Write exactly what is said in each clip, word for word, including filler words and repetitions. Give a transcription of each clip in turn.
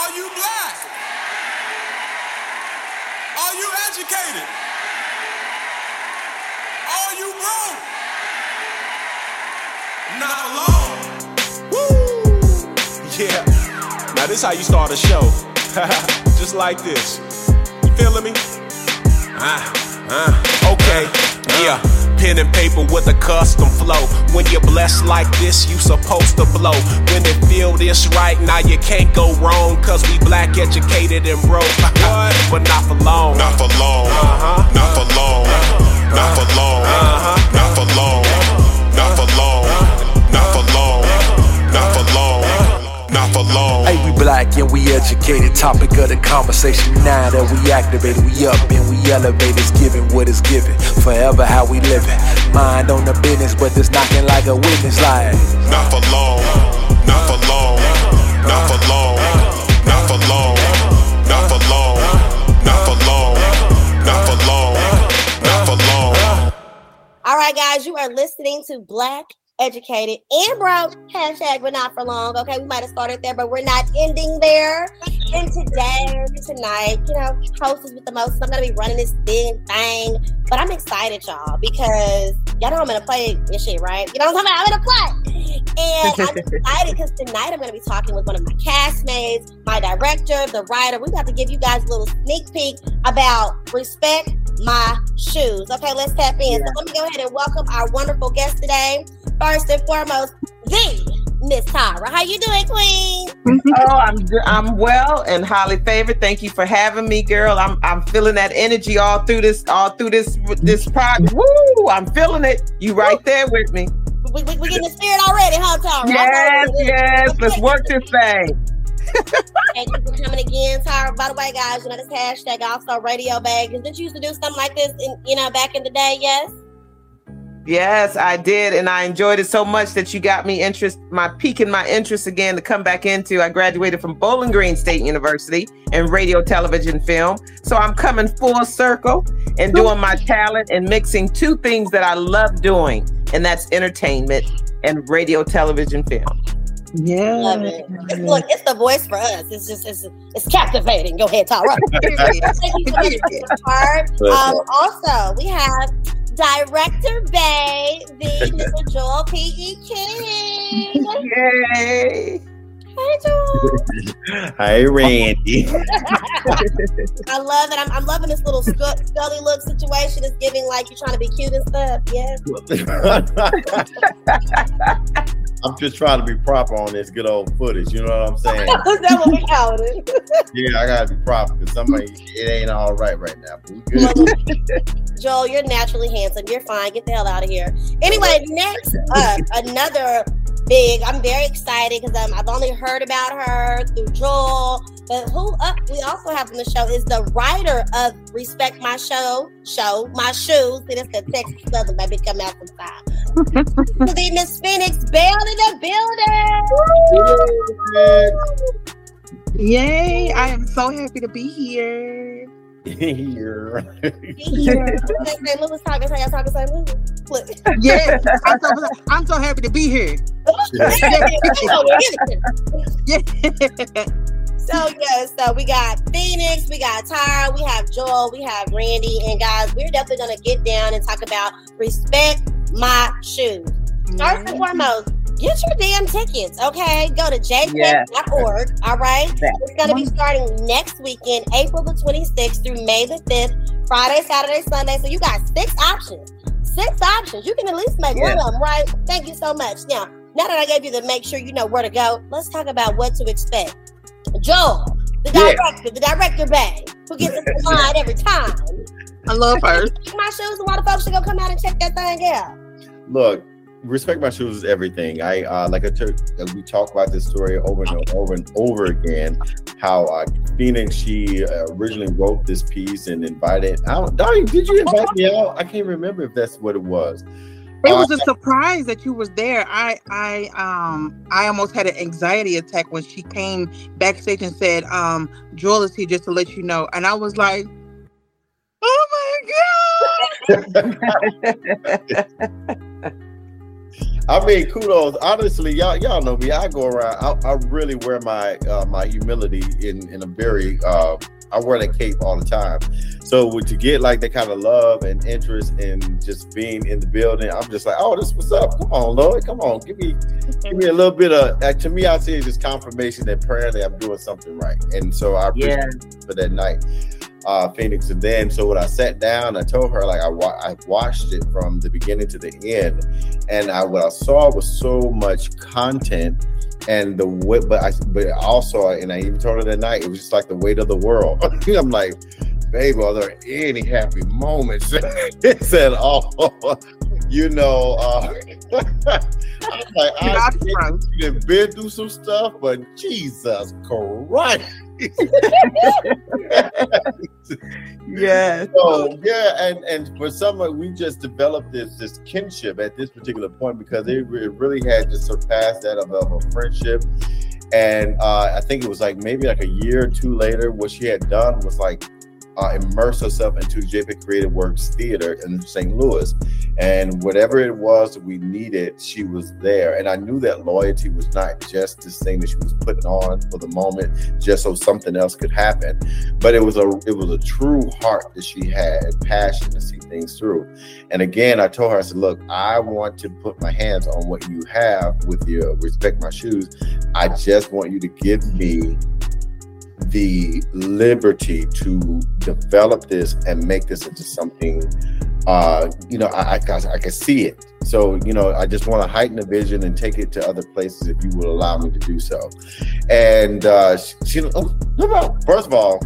Are you black? Are you educated? Are you broke? Not alone. Woo! Yeah. Now this how you start a show. Just like this. You feeling me? Ah, ah, okay. Yeah. Pen and paper with a custom flow. When you're blessed like this, you supposed to blow. When it feel this right, now you can't go wrong. Cause we black, educated, and broke. But not for long. Not for long. Uh-huh. Not for long. Uh-huh. Not for long. Uh-huh. Not for long. Not for long. Not for long. Not for long. Not for long. Hey, we black and we educated. Topic of the conversation now that we activated. We up and we elevated. It's giving what is given. Forever how we living. Mind on the business, but it's knocking like a witness. Like not for long. Not for long. Not for long. Not for long. Not for long. Not for long. Not for long. Not for long. All right, guys, you are listening to Black, Educated, and Broke. Hashtag but not for long. Okay, we might have started there, but we're not ending there. And today, tonight, you know, hostess with the most. I'm gonna be running this big thing, but I'm excited, y'all, because y'all know I'm gonna play this shit, right? You know what I'm talking about? I'm gonna play, and I'm excited because tonight I'm gonna be talking with one of my castmates, my director, the writer. We got to give you guys a little sneak peek about Respect My Shoes. Okay, let's tap in. Yeah. So let me go ahead and welcome our wonderful guest today. First and foremost, the Miss Tyra. How you doing, Queen? Oh, I'm I'm well and highly favored. Thank you for having me, girl. I'm I'm feeling that energy all through this all through this this project. Woo! I'm feeling it. You right there with me. We we, we getting the spirit already, huh, Tyra? Yes, yes. Let's work this thing. Thank you for coming again, Tyra. By the way, guys, you know this hashtag also Radio Bag. Did you used to do something like this in you know back in the day? Yes. Yes, I did, and I enjoyed it so much that you got me interest, my peak in my interest again to come back into. I graduated from Bowling Green State University in radio, television, film. So I'm coming full circle and doing my talent and mixing two things that I love doing, and that's entertainment and radio, television, film. Yeah, love it. It's, look, it's the voice for us. It's just it's it's captivating. Go ahead, Tyra. Thank you so much for the part. Um, also, we have Director Bay, the Mister Joel P E. King. Yay! Hey, Joel. Hi, Randy. I love it. I'm, I'm loving this little sc- scully look situation. It's giving like you're trying to be cute and stuff. Yes. I'm just trying to be proper on this good old footage. You know what I'm saying? Is that what we call it? Yeah, I gotta be proper because somebody it ain't all right right now. But we good. Joel, you're naturally handsome. You're fine. Get the hell out of here. Anyway, next up, another big. I'm very excited because um, I've only heard about her through Joel. But who up we also have on the show is the writer of Respect My Show, Show My Shoes. See, that's the Texas Southern baby come out sometime. The Miss Phoenix Bell in the building. Yay! I am so happy to be here. Here. Here. Saint Louis talking, how y'all talking Saint Louis? Yeah, I'm so, I'm so happy to be here. Yeah. So yeah, so we got Phoenix, we got Tyra, we have Joel, we have Randy, and guys, we're definitely gonna get down and talk about Respect My Shoes. Mm-hmm. First and foremost, get your damn tickets, okay? Go to j fest dot org, yes. All right? Yes. It's gonna be starting next weekend, April the twenty-sixth through May the fifth, Friday, Saturday, Sunday. So you got six options. Six options. You can at least make yes. one of them, right? Thank you so much. Now, now that I gave you the make sure you know where to go, let's talk about what to expect. Joel, the director, yeah. the director bag, who gets us line every time. I love her. My shoes, a lot of folks should go come out and check that thing out. Look, Respect My Shoes is everything. I uh, like I took, we talk about this story over and over and over again. How uh, Phoenix, she uh, originally wrote this piece and invited. I don't, Donnie, did you invite me out? I can't remember if that's what it was. It was a surprise that you was there. I, I, um, I almost had an anxiety attack when she came backstage and said, um, "Joel is here just to let you know," and I was like, "Oh my god!" I mean, kudos. Honestly, y'all y'all know me. I go around. I, I really wear my uh, my humility in in a very. Uh, I wear that cape all the time. So to get like that kind of love and interest in just being in the building, I'm just like, oh, this what's up. Come on, Lord. Come on. Give me give me a little bit of, uh, to me, I see it just confirmation and prayer that I'm doing something right. And so I appreciate Yeah. it for that night, uh, Phoenix. And then, so when I sat down, I told her, like, I, wa- I watched it from the beginning to the end. And I what I saw was so much content. And the weight, but I, but also, and I even told her that night, it was just like the weight of the world. I'm like, baby, are there any happy moments? It said, oh, you know, uh, I'm like, I you've been through some stuff, but Jesus Christ. Yeah. So yeah, and and for someone, we just developed this this kinship at this particular point because it, it really had just surpassed that of, of a friendship. And uh, I think it was like maybe like a year or two later, what she had done was like uh, immerse herself into J P Creative Works Theater in Saint Louis. And whatever it was that we needed, she was there. And I knew that loyalty was not just this thing that she was putting on for the moment, just so something else could happen. But it was a it was a true heart that she had, and passion to see things through. And again, I told her, I said, look, I want to put my hands on what you have with your Respect My Shoes. I just want you to give me the liberty to develop this and make this into something, uh, you know, I, I, I can see it. So, you know, I just want to heighten the vision and take it to other places if you will allow me to do so. And uh, she, she oh, no, first of all,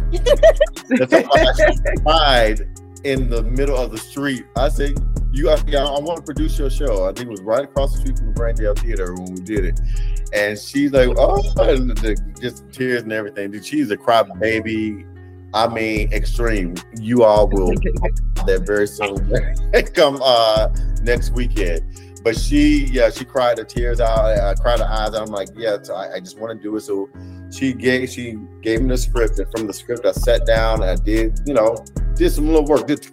she cried in the middle of the street. I said, you, I, I want to produce your show. I think it was right across the street from the Braindale Theater when we did it. And she's like, oh, and the, just tears and everything. She's a cry baby. I mean, extreme. You all will that very soon. Come uh, next weekend. But she, yeah, she cried her tears out. I, I cried her eyes out. I'm like, yeah, so I, I just want to do it. So she gave she gave me the script, and from the script, I sat down and I did, you know, did some little work. Did,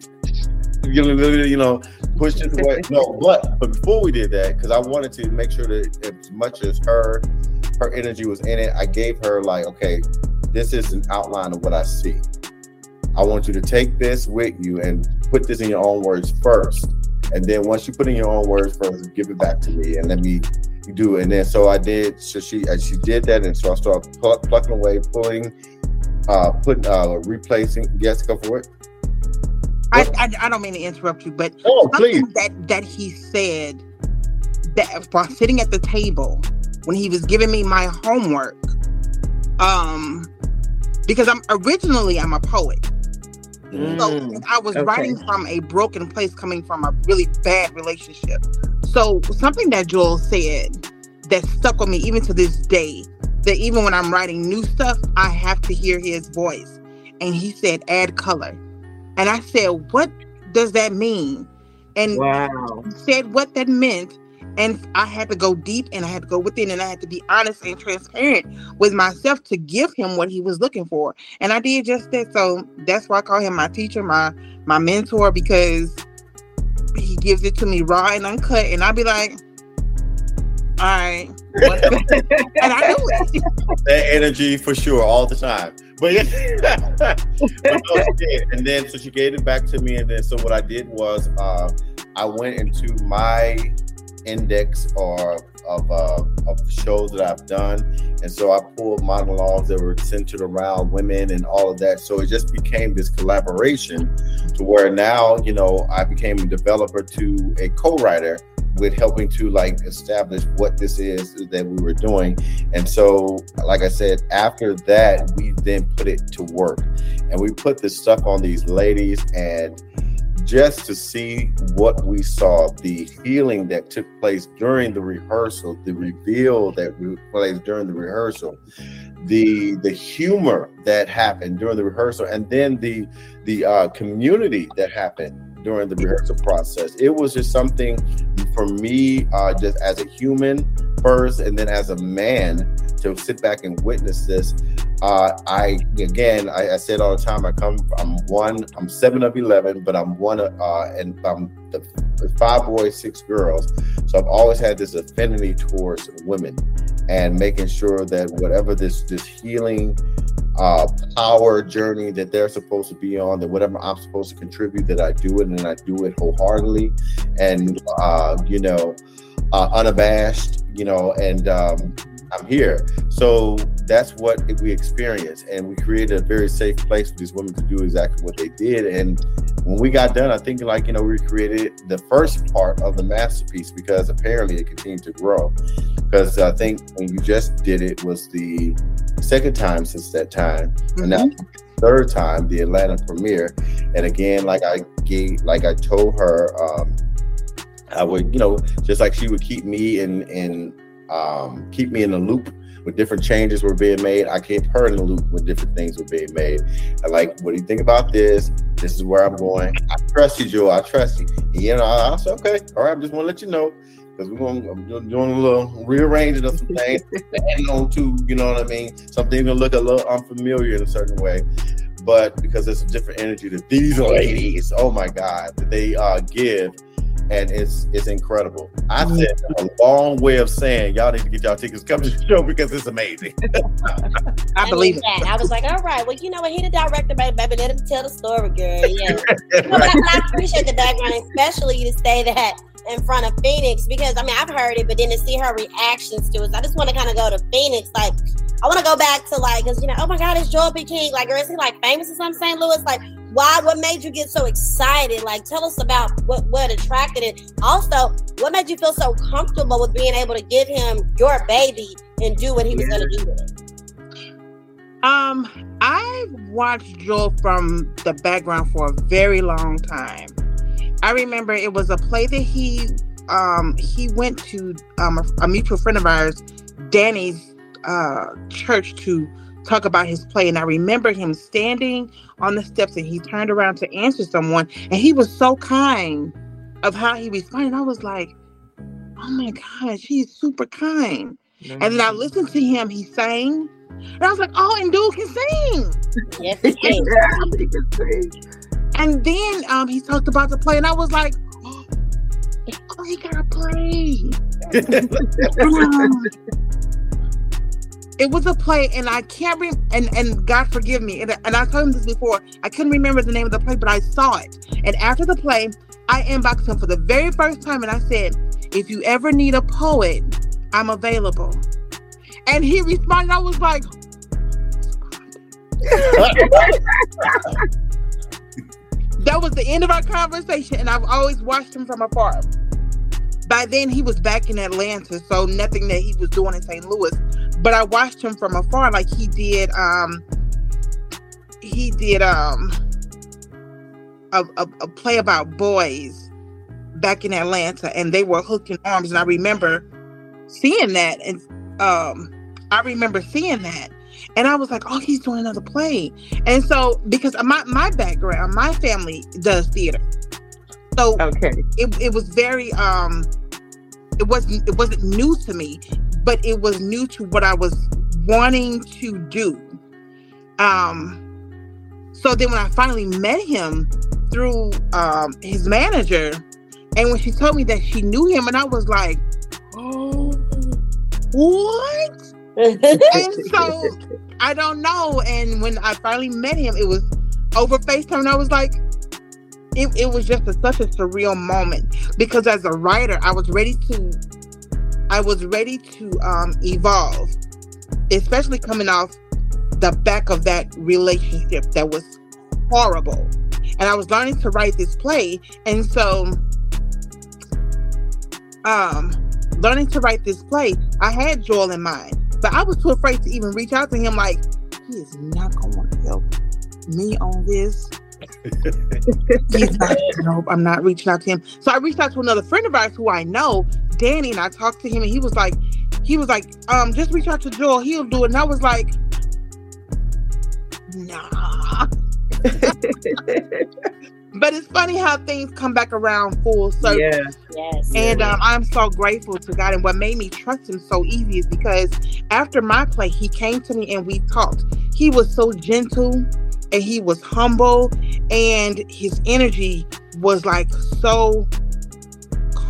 you know, pushed it away. No, but but before we did that, because I wanted to make sure that as much as her her energy was in it, I gave her like, okay, this is an outline of what I see. I want you to take this with you and put this in your own words first. And then once you put in your own words first, give it back to me and let me do it. And then so I did. So she uh, she did that, and so I started pl- plucking away, pulling, uh, putting, uh, replacing. Yes, go for it. I, I I don't mean to interrupt you, but oh, something please. that that he said that while sitting at the table when he was giving me my homework, um, because I'm originally I'm a poet. Mm, So I was okay. writing from a broken place, coming from a really bad relationship. So something that Joel said that stuck with me even to this day, that even when I'm writing new stuff, I have to hear his voice. And he said, add color. And I said, what does that mean? And Wow. he said what that meant. And I had to go deep and I had to go within and I had to be honest and transparent with myself to give him what he was looking for. And I did just that. So that's why I call him my teacher, my my mentor, because he gives it to me raw and uncut. And I'll be like, all right. What? And I do it. That energy for sure, all the time. But, but no, she did. And then so she gave it back to me. And then so what I did was uh, I went into my index or of uh, of shows that I've done, and so I pulled monologues that were centered around women and all of that. So it just became this collaboration to where now, you know, I became a developer to a co-writer with helping to like establish what this is that we were doing. And so, like I said, after that, we then put it to work, and we put this stuff on these ladies, and just to see what we saw, the healing that took place during the rehearsal, the reveal that took place during the rehearsal, the the humor that happened during the rehearsal, and then the the uh, community that happened during the rehearsal process. It was just something for me, uh, just as a human first, and then as a man, to sit back and witness this. Uh, I again, I, I said all the time, I come, I'm one, I'm seven of eleven, but I'm one, uh, and I'm the five boys, six girls. So I've always had this affinity towards women and making sure that whatever this this healing uh, power journey that they're supposed to be on, that whatever I'm supposed to contribute, that I do it and I do it wholeheartedly and, uh, you know, uh, unabashed, you know, and um, I'm here. So that's what we experienced. And we created a very safe place for these women to do exactly what they did. And when we got done, I think like, you know, we created the first part of the masterpiece because apparently it continued to grow. Because I think when you just did it was the second time since that time. Mm-hmm. And now the third time, the Atlanta premiere. And again, like I gave, like I told her, um, I would, you know, just like she would keep me in, in um, keep me in the loop with different changes were being made. I kept her in the loop when different things were being made. I like, what do you think about this? This is where I'm going. I trust you, Joe. I trust you. And, you know, I said, okay, all right, I just want to let you know because we're going. I'm doing a little rearranging of some things, adding on to, you know what I mean. Some things will look a little unfamiliar in a certain way, but because there's a different energy that these ladies, oh my God, that they uh, give. And it's it's incredible. I said a long way of saying y'all need to get y'all tickets, come to the show because it's amazing. I believe it. That. I was like, all right, well, you know what? He the director, baby, baby. Let him tell the story, girl. Yeah. You know, right. I, I appreciate the background, especially to say that in front of Phoenix because I mean I've heard it, but then to see her reactions to it, so I just want to kind of go to Phoenix. Like, I want to go back to like, cause you know, oh my God, it's Joel P. King. Like, or is he like famous or something? Saint Louis, like. Why? What made you get so excited? Like, tell us about what, what attracted it. Also, what made you feel so comfortable with being able to give him your baby and do what he was yeah. going to do with it? Um, I've watched Joel from the background for a very long time. I remember it was a play that he um he went to um a, a mutual friend of ours, Danny's uh church to talk about his play, and I remember him standing on the steps and he turned around to answer someone and he was so kind of how he responded. I was like, oh my gosh, he's super kind. Mm-hmm. And then I listened to him, he sang, and I was like, oh, and dude can sing. Yes, he can. Yeah, he can sing. And then um, he talked about the play and I was like, oh, oh he got a play. um, It was a play, and I can't remember, and, and God forgive me, and, and I told him this before, I couldn't remember the name of the play, but I saw it. And after the play, I inboxed him for the very first time, and I said, if you ever need a poet, I'm available. And he responded, I was like, that was the end of our conversation, and I've always watched him from afar. By then, he was back in Atlanta, so nothing that he was doing in Saint Louis. But I watched him from afar, like he did. Um, he did um a, a, a play about boys back in Atlanta, and they were hooked in arms. And I remember seeing that, and um, I remember seeing that, and I was like, "Oh, he's doing another play." And so, because my my background, my family does theater, so okay, it it was very um, it wasn't it wasn't new to me. But it was new to what I was wanting to do. Um, so then when I finally met him through um, his manager, and when she told me that she knew him, and I was like, oh, what? And so I don't know. And when I finally met him, it was over FaceTime, and I was like, it, it was just a, such a surreal moment. Because as a writer, I was ready to I was ready to um, evolve, especially coming off the back of that relationship that was horrible. And I was learning to write this play. And so, um, learning to write this play, I had Joel in mind, but I was too afraid to even reach out to him. Like, he is not going to help me on this. He's not, nope, I'm not reaching out to him. So I reached out to another friend of ours who I know, Danny, and I talked to him, and he was like, he was like, um, just reach out to Joel, he'll do it. And I was like, nah. But it's funny how things come back around full circle. Yeah. Yes. And um, I'm so grateful to God. And what made me trust him so easy is because after my play, he came to me and we talked. He was so gentle and he was humble, and his energy was like so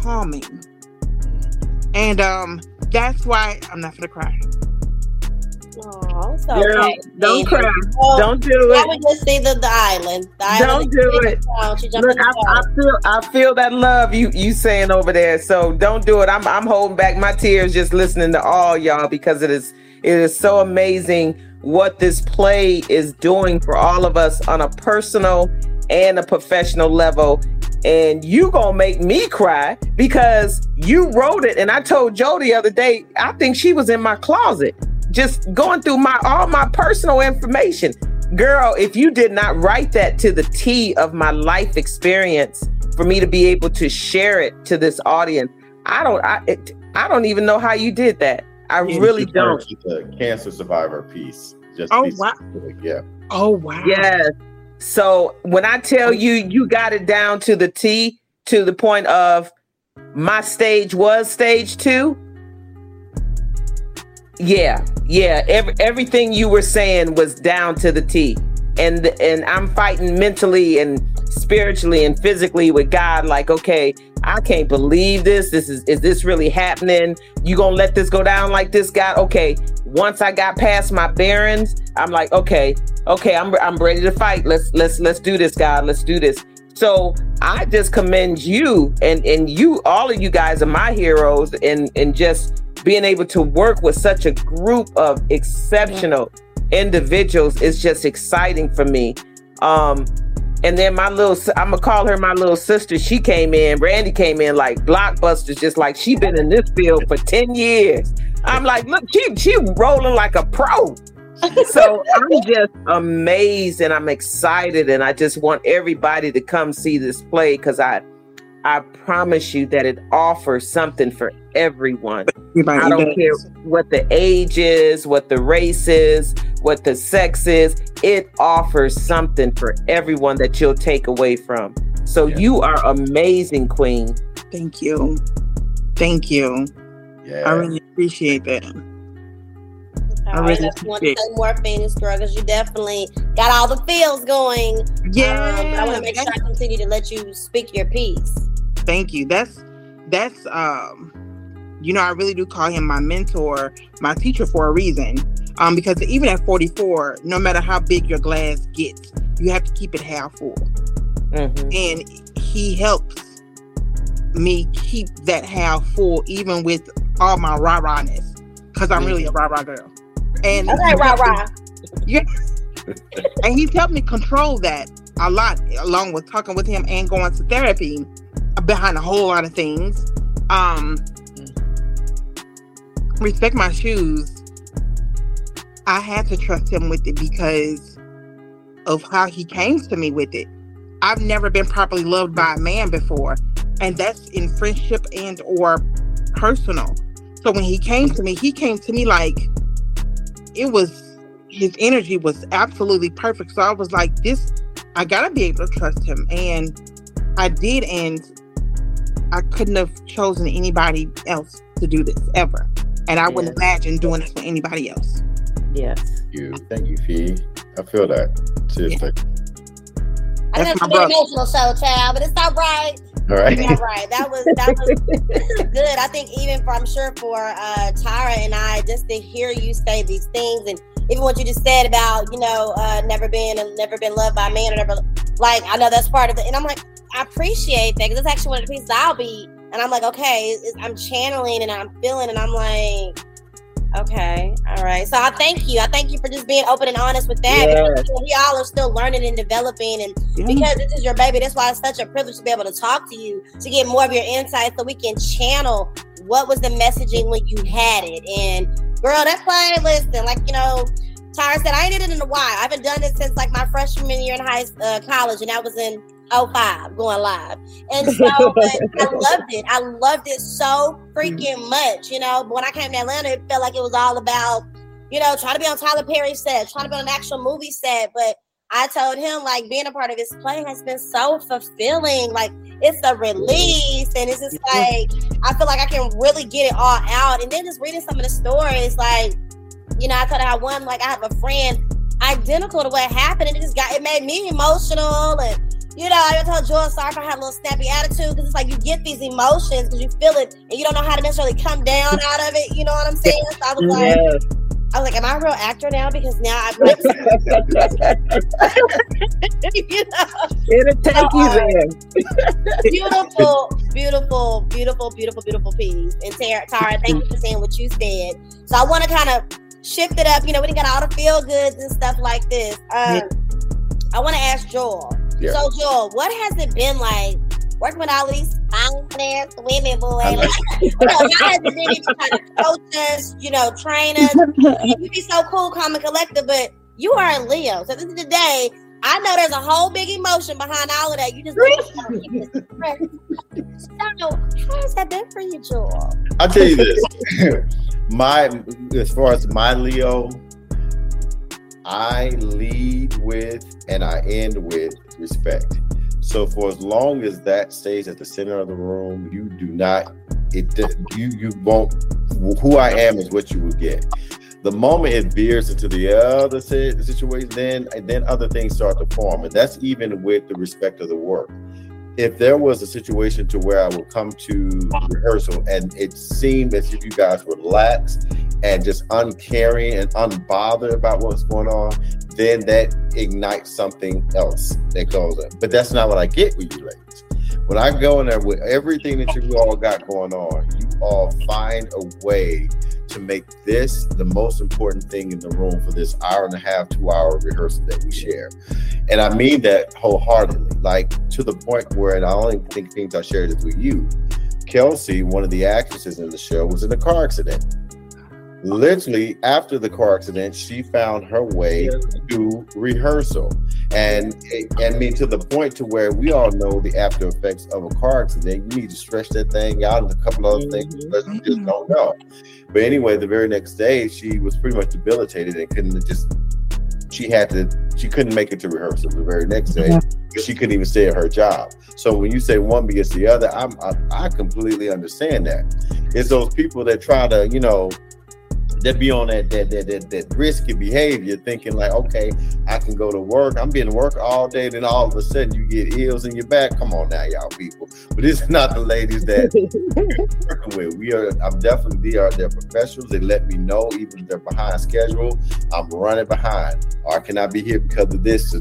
calming. And um, that's why I'm not gonna cry. Oh, it's okay. Girl, don't cry. Well, Don't do I it. would just see the, the island. The Don't island do is it. down. She jumped Look, in I, the I water. feel I feel that love you you saying over there. So don't do it. I'm I'm holding back my tears just listening to all y'all because it is it is so amazing what this play is doing for all of us on a personal and a professional level. And you gonna make me cry because you wrote it. And I told Joe the other day, I think she was in my closet, just going through my all my personal information. Girl, if you did not write that to the T of my life experience for me to be able to share it to this audience, I don't I it, I don't even know how you did that. I Yeah, really she started don't. with the cancer survivor piece. Just Oh, be wow. specific, yeah. Oh wow. Yes. So when I tell you, you got it down to the T, to the point of my stage was stage two. Yeah, yeah. Every, everything you were saying was down to the T. And and I'm fighting mentally and spiritually and physically with God. Like, okay, I can't believe this. This is is this really happening? You gonna let this go down like this, God? Okay. Once I got past my bearings, I'm like, okay, okay, I'm I'm ready to fight. Let's let's let's do this, God. Let's do this. So I just commend you and and you, all of you guys are my heroes, and and just being able to work with such a group of exceptional individuals is just exciting for me. Um, and then my little, I'm gonna call her my little sister. She came in, Randy came in like blockbusters, just like she been in this field for ten years. I'm like, look, she she rolling like a pro. So I'm just amazed and I'm excited, and I just want everybody to come see this play because I I promise you that it offers something for everyone. Everybody I don't does. care what the age is, what the race is, what the sex is. It offers something for everyone that you'll take away from. So Yeah. you are amazing, Queen. Thank you. Thank you. Yeah. I really appreciate that. All I right, really I just want to appreciate say more things, girl, because you definitely got all the feels going. Yeah. Um, I want to make sure I continue to let you speak your piece. Thank you. That's that's um you know, I really do call him my mentor, my teacher for a reason. Um, because even at forty-four, no matter how big your glass gets, you have to keep it half full. Mhm. And he helps me keep that half full, even with all my rah-rahness, because I'm really a rah-rah girl. And Okay, rah rah. yeah, and he's helped me control that a lot, along with talking with him and going to therapy behind a whole lot of things. Um, respect my shoes. I had to trust him with it because of how he came to me with it. I've never been properly loved by a man before, and that's in friendship and or personal. So when he came to me, he came to me like it was, his energy was absolutely perfect. So I was like, this, I gotta be able to trust him. And I did, and I couldn't have chosen anybody else to do this ever. And I wouldn't imagine doing this for anybody else. Yes. Thank you. Thank you, Fee. I feel that. Seriously. I That's know my it's an brother. emotional show, child, but it's all right. All right. It's all right. That was that was good. I think even for, I'm sure for uh, Tyra and I, just to hear you say these things, and even what you just said about, you know, uh, never been never been loved by a man, or never, like, I know that's part of it. And I'm like, I appreciate that, because it's actually one of the pieces I'll be, and I'm like, okay, it's, I'm channeling and I'm feeling, and I'm like, okay, all right. So I thank you. I thank you for just being open and honest with that. Yes. Because, you know, we all are still learning and developing, and Yeah. because this is your baby, that's why it's such a privilege to be able to talk to you, to get more of your insights, so we can channel what was the messaging when you had it. And girl, that play, listen, like, you know, Tyra said, I ain't did it in a while. I haven't done it since like my freshman year in high uh, college, and that was in oh five, going live. And so, but I loved it. I loved it so freaking much, you know. But when I came to Atlanta, it felt like it was all about, you know, trying to be on Tyler Perry set, trying to be on an actual movie set. But I told him, like, being a part of his play has been so fulfilling. Like, it's a release, and it's just like, I feel like I can really get it all out. And then just reading some of the stories, like, you know, I told her how one, like, I have a friend identical to what happened, and it just got, it made me emotional. And You know, I told Joel, sorry if I had a little snappy attitude, because it's like you get these emotions because you feel it and you don't know how to necessarily come down out of it. You know what I'm saying? So I was like, yes. I was like, am I a real actor now? Because now I'm like, you know, it'll take you there. Beautiful, beautiful, beautiful, beautiful, beautiful piece. And Tara, Tara, thank you for saying what you said. So I want to kind of shift it up. You know, we didn't got all the feel goods and stuff like this. Um, yeah. I want to ask Joel. Yeah. So, Joel, what has it been like working with all these fine women, boy? Like, you know, how has it been to kind of coach us, you know, train us? You be so cool, calm, and collected, but you are a Leo. So, this is the day. I know there's a whole big emotion behind all of that. You just don't know. How has that been for you, Joel? I'll tell you this. my, as far as my Leo, I lead with and I end with respect. So for as long as that stays at the center of the room, you do not, it you you won't, who I am is what you will get. The moment it veers into the other situation, then then other things start to form. And that's even with the respect of the work. If there was a situation to where I would come to rehearsal and it seemed as if you guys were lax and just uncaring and unbothered about what's going on, then that ignites something else that goes on. But that's not what I get with you ladies. When I go in there with everything that you all got going on, you all find a way to make this the most important thing in the room for this hour and a half, two hour rehearsal that we share. And I mean that wholeheartedly, like to the point where, and I only think things I shared it with you, Kelsey, one of the actresses in the show, was in a car accident. Literally after the car accident, she found her way to rehearsal. And I mean, to the point to where we all know the after effects of a car accident. You need to stretch that thing out and a couple other things because you just don't know. But anyway, the very next day, she was pretty much debilitated and couldn't just, she had to, she couldn't make it to rehearsal the very next day. She couldn't even stay at her job. So when you say one begets the other, I'm, I, I completely understand that. It's those people that try to, you know, that be on that that, that that that risky behavior, thinking like, okay, I can go to work. I'm being to work all day, then all of a sudden you get ills in your back. Come on now, y'all people. But it's not the ladies that we're working with. We are. I'm definitely. They are. They're professionals. They let me know even if they're behind schedule. I'm running behind, or I cannot be here because of this.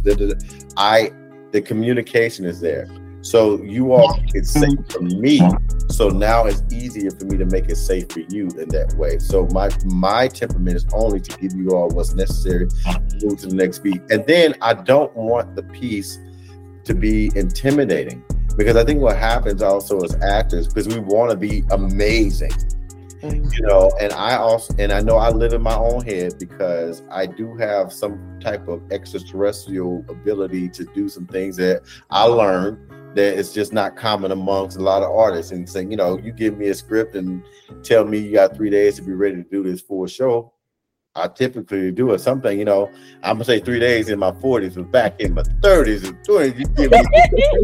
I. The communication is there. So you all make it safe for me. So now it's easier for me to make it safe for you in that way. So my my temperament is only to give you all what's necessary to move to the next beat. And then I don't want the piece to be intimidating, because I think what happens also as actors, because we want to be amazing, you know, and I also, and I know I live in my own head because I do have some type of extraterrestrial ability to do some things that I learned that it's just not common amongst a lot of artists. And saying, you know, you give me a script and tell me you got three days to be ready to do this full show, I typically do it. Something, you know, I'm gonna say three days in my forties, but back in my thirties and twenties, you give me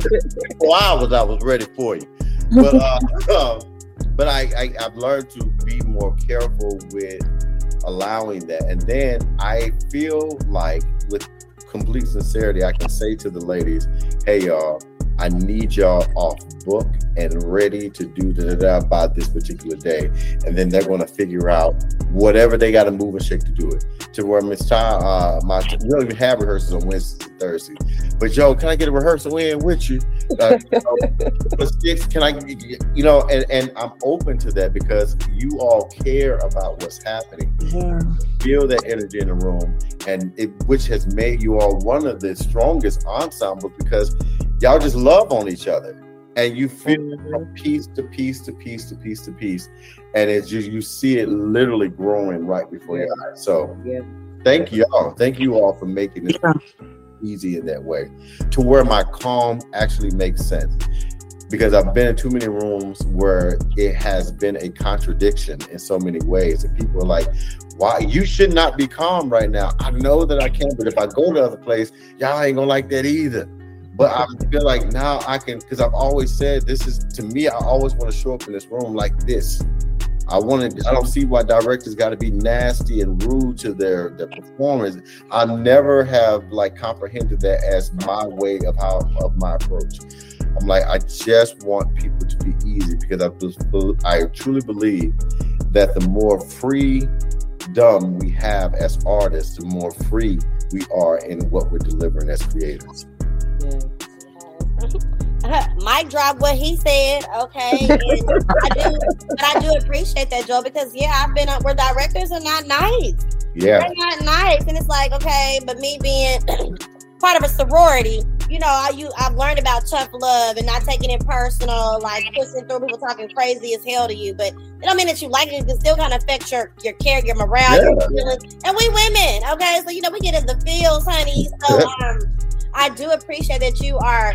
four hours, I was ready for you. But uh, uh, but I, I I've learned to be more careful with allowing that. And then I feel like, with complete sincerity, I can say to the ladies, hey y'all, I need y'all off book and ready to do da da da by this particular day. And then they're going to figure out whatever they got to move and shake to do it. To where Miss Ty, uh, my, we don't even have rehearsals on Wednesdays and Thursdays. But Joe, can I get a rehearsal in with you? Uh, you know, but six, can I, you know, and, and I'm open to that because you all care about what's happening. Yeah. Feel that energy in the room, and it, which has made you all one of the strongest ensembles because y'all just love on each other, and you feel mm-hmm. from piece to piece to piece to piece to piece, and it's just, you see it literally growing right before your eyes. So yeah. Thank y'all. Thank you all for making it yeah. easy in that way, to where my calm actually makes sense. Because I've been in too many rooms where it has been a contradiction in so many ways, and people are like, why you should not be calm right now. I know that I can, but if I go to other place, y'all ain't gonna like that either. But I feel like now I can, because I've always said this is, to me, I always want to show up in this room like this. I wanted. I don't see why directors got to be nasty and rude to their their performers. I never have like comprehended that as my way of how of my approach. I'm like, I just want people to be easy because I just, I truly believe that the more freedom we have as artists, the more free we are in what we're delivering as creators. Yeah. Mic drop what he said, okay. And I do, but I do appreciate that, Joe, because yeah, I've been up where directors are not nice. Yeah, they're not nice, and it's like, okay, but me being part of a sorority, you know, I you I've learned about tough love and not taking it personal, like pushing through people talking crazy as hell to you, but it don't mean that you like it. It can still kind of affect your your care, your morale, yeah. your feelings, and we women, okay, so you know we get in the feels, honey. So um, I do appreciate that you are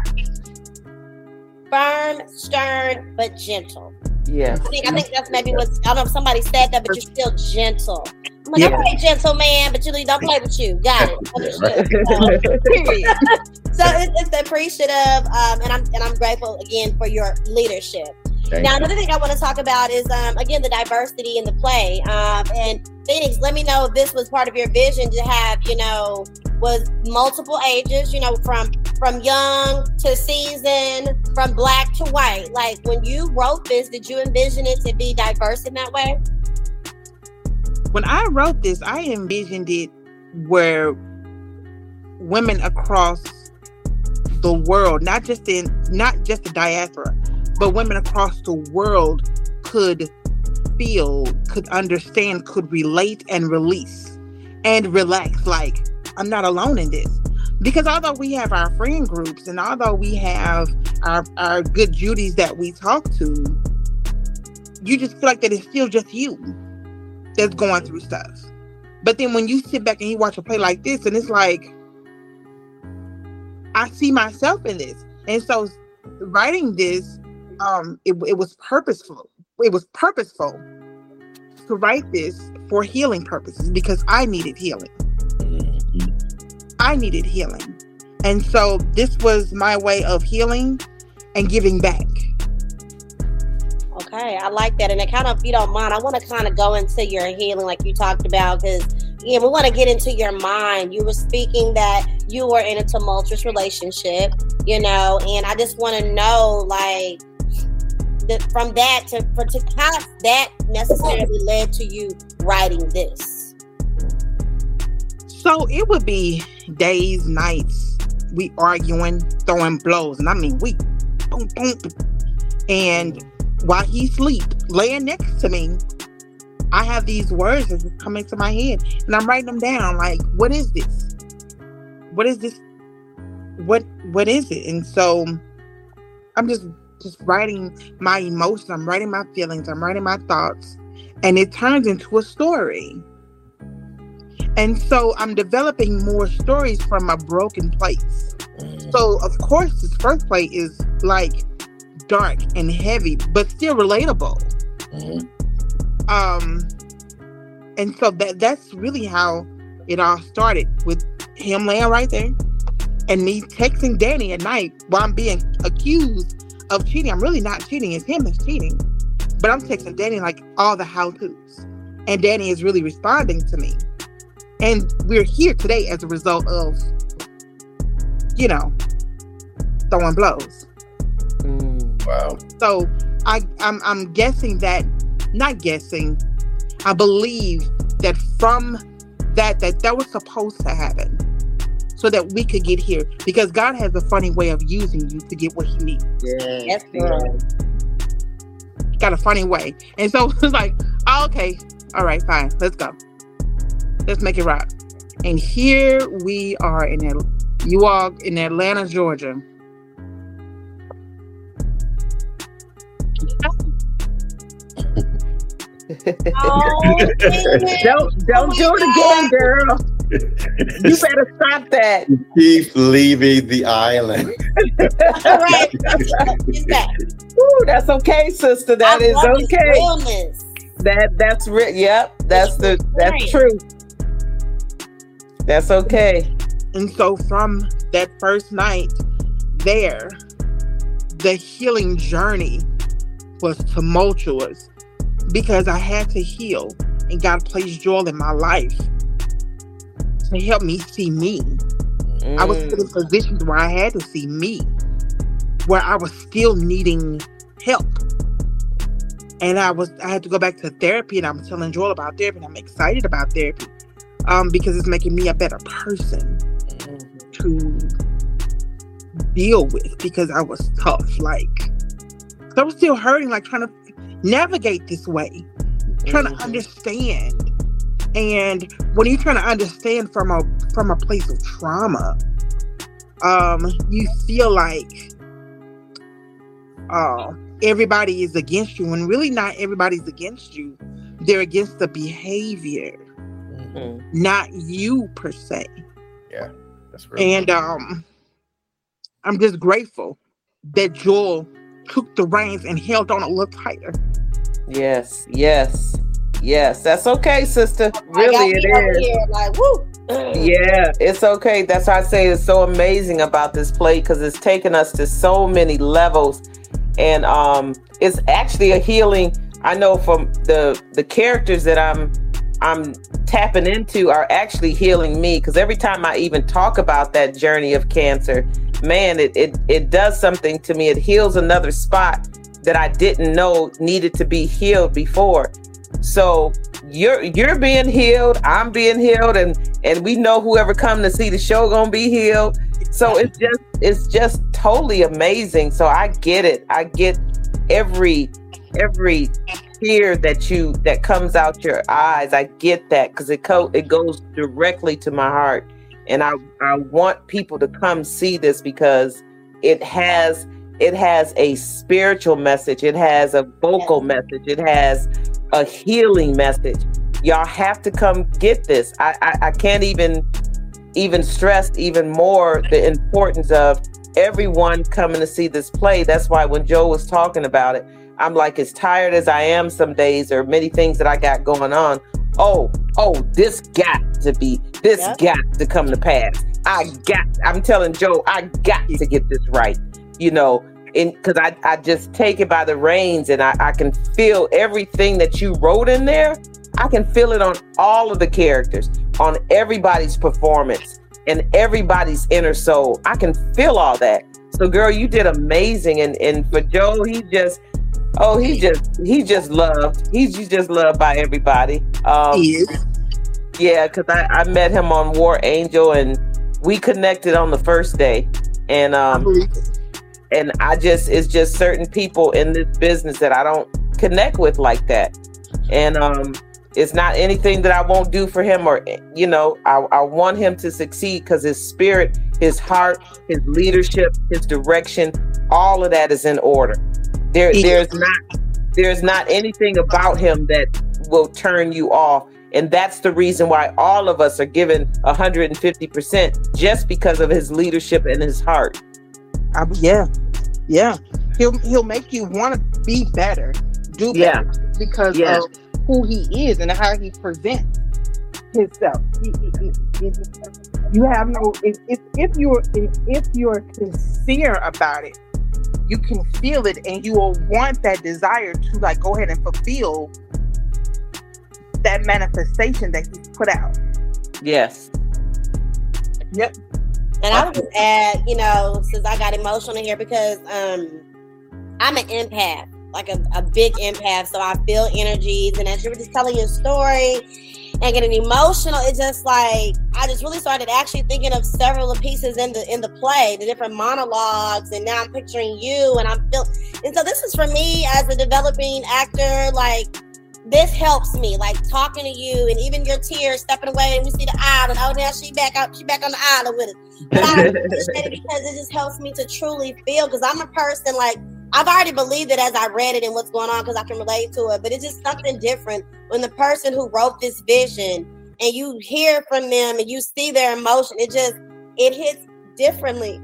firm, stern, but gentle. Yeah. I think I think that's maybe what I don't know if somebody said that, but you're still gentle. I'm like, Yeah. okay, gentle man, but you don't play with you. Got it. Understood. So, period. So it's, it's appreciative, um, and I'm and I'm grateful again for your leadership. Thank now, you. another thing I want to talk about is um, again the diversity in the play. Um, and Phoenix, let me know if this was part of your vision to have, you know, was multiple ages, you know, from from young to seasoned, from black to white. Like when you wrote this, did you envision it to be diverse in that way? When I wrote this, I envisioned it where women across the world, not just in not just the diaspora, but women across the world could feel, could understand, could relate and release and relax. Like, I'm not alone in this. Because although we have our friend groups and although we have our, our good Judies that we talk to, you just feel like that it's still just you that's going through stuff. But then when you sit back and you watch a play like this, and it's like, I see myself in this. And so writing this, um, it, it was purposeful. It was purposeful to write this for healing purposes because I needed healing. I needed healing. And so this was my way of healing and giving back. Okay, I like that. And it kind of, if you don't mind, I want to kind of go into your healing like you talked about, because yeah, we want to get into your mind. You were speaking that you were in a tumultuous relationship, you know, and I just want to know, like, the, from that to, for, to how that necessarily led to you writing this. So it would be days, nights, we arguing, throwing blows. And I mean, we, boom, boom. And while he sleep, laying next to me, I have these words that just come into my head and I'm writing them down. Like, what is this? What is this? What, what is it? And so I'm just, just writing my emotions. I'm writing my feelings. I'm writing my thoughts, and it turns into a story. And so I'm developing more stories from a broken place. So of course this first play is like dark and heavy, but still relatable. Mm-hmm. Um, and so that that's really how it all started, with him laying right there and me texting Danny at night while I'm being accused of cheating. I'm really not cheating. It's him that's cheating. But I'm texting Danny like all the how-tos. And Danny is really responding to me. And we're here today as a result of, you know, throwing blows. Mm, wow. So I, I'm, I'm guessing that, not guessing, I believe that from that, that that was supposed to happen so that we could get here. Because God has a funny way of using you to get what he needs. Yeah, that's good. Got a funny way. And so it's like, oh, okay, all right, fine, let's go. Let's make it rock. And here we are in Al- you all in Atlanta, Georgia. Oh, don't don't do it again, girl. You better stop that. Keep leaving the island. all right. She's back. Ooh, that's okay, sister. That I is love this okay. realness. That that's real. Yep, that's the that's Right. true. That's okay. And so from that first night there, the healing journey was tumultuous. because I had to heal, and God placed Joel in my life to help me see me. Mm. I was put in positions where I had to see me, where I was still needing help. And I was I had to go back to therapy, and I'm telling Joel about therapy, and I'm excited about therapy um, because it's making me a better person mm. to deal with, because I was tough. Like, I was still hurting, like trying to navigate this way, trying mm. to understand. And when you're trying to understand from a from a place of trauma, um, you feel like uh, everybody is against you, when really not everybody's against you. They're against the behavior, mm-hmm. not you per se. Yeah, that's really And um, I'm just grateful that Joel took the reins and held on a little tighter. Yes, yes, yes. That's okay, sister. Really, it is. Here, like, woo. Yeah, it's okay. That's why I say it's so amazing about this play, because it's taken us to so many levels. And um, it's actually a healing. I know from the the characters that I'm I'm tapping into are actually healing me, because every time I even talk about that journey of cancer, man, it it it does something to me. It heals another spot that I didn't know needed to be healed before. So you're you're being healed, I'm being healed, and and we know whoever come to see the show gonna be healed. So it's just it's just totally amazing. So I get it. I get every every tear that you that comes out your eyes. I get that, because it co- it goes directly to my heart, and I I want people to come see this, because it has it has a spiritual message. It has a vocal message. It has a healing message. Y'all have to come get this. I I, I can't even. even stressed even more the importance of everyone coming to see this play. That's why when Joe was talking about it, I'm like, as tired as I am some days, or many things that I got going on, oh, oh, this got to be, this yep. got to come to pass. I got, I'm telling Joe, I got to get this right, you know, and because I, I just take it by the reins, and I, I can feel everything that you wrote in there. I can feel it on all of the characters, on everybody's performance, and everybody's inner soul. I can feel all that. So, girl, you did amazing. And and for Joe, he just, oh, he just, he just loved. He's just loved by everybody. Um, he is. Yeah, because I, I met him on War Angel, and we connected on the first day. And um, I believe it. And I just, it's just certain people in this business that I don't connect with like that. And um. It's not anything that I won't do for him, or, you know, I, I want him to succeed, because his spirit, his heart, his leadership, his direction, all of that is in order. There, there's not, there's not anything about him that will turn you off. And that's the reason why all of us are given one hundred fifty percent, just because of his leadership and his heart. Uh, yeah. Yeah. He'll, he'll make you want to be better, do better, yeah. because yeah. of who he is and how he presents himself. He, he, he, he, you have no if, if if you're if you're sincere about it, you can feel it, and you will want that desire to like go ahead and fulfill that manifestation that he's put out. Yes. Yep. And I would just add, you know, since I got emotional here, because um I'm an empath. Like a, a big empath, so I feel energies. And as you were just telling your story and getting emotional, it's just like I just really started actually thinking of several of the pieces in the in the play, the different monologues, and now I'm picturing you, and I'm feel. And so this is for me as a developing actor. Like, this helps me, like talking to you, and even your tears, stepping away, and we see the island. Oh, now she back out, she back on the island with us. But I appreciate it because it just helps me to truly feel. Because I'm a person like. I've already believed it as I read it and what's going on, because I can relate to it. But it's just something different when the person who wrote this vision and you hear from them and you see their emotion. It just, it hits differently.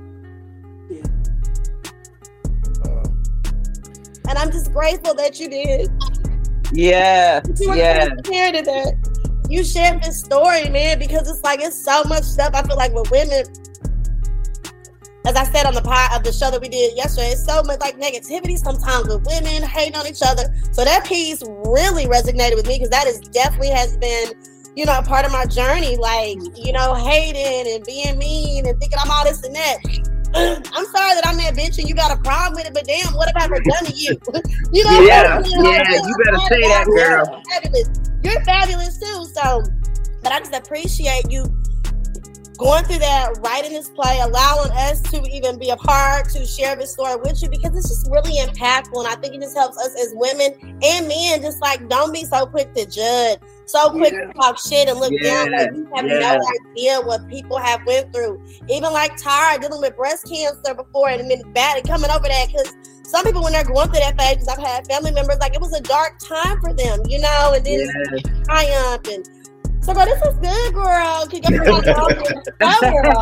Uh, and I'm just grateful that you did. Yeah. You yeah. Shared that. You shared this story, man, because it's like, it's so much stuff. I feel like with women, as I said on the pod of the show that we did yesterday, it's so much like negativity sometimes with women hating on each other. So that piece really resonated with me because that is definitely has been, you know, a part of my journey. Like, you know, hating and being mean and thinking I'm all this and that. I'm sorry that I'm that bitch and you got a problem with it, but damn, what have I ever done to you? You know, Yeah, you know, yeah, you better say that, girl. You're fabulous. You're fabulous too. So, but I just appreciate you going through that, writing this play, allowing us to even be a part to share this story with you because it's just really impactful. And I think it just helps us as women and men just like don't be so quick to judge, so quick Yeah. to talk shit and look Yeah. down. Like you have Yeah. no idea what people have went through. Even like Tara dealing with breast cancer before and then bad and coming over that because some people when they're going through that phase, I've had family members like it was a dark time for them, you know, and then Yes. it's triumph and so, girl, this is good, girl. Can you get me on oh, girl,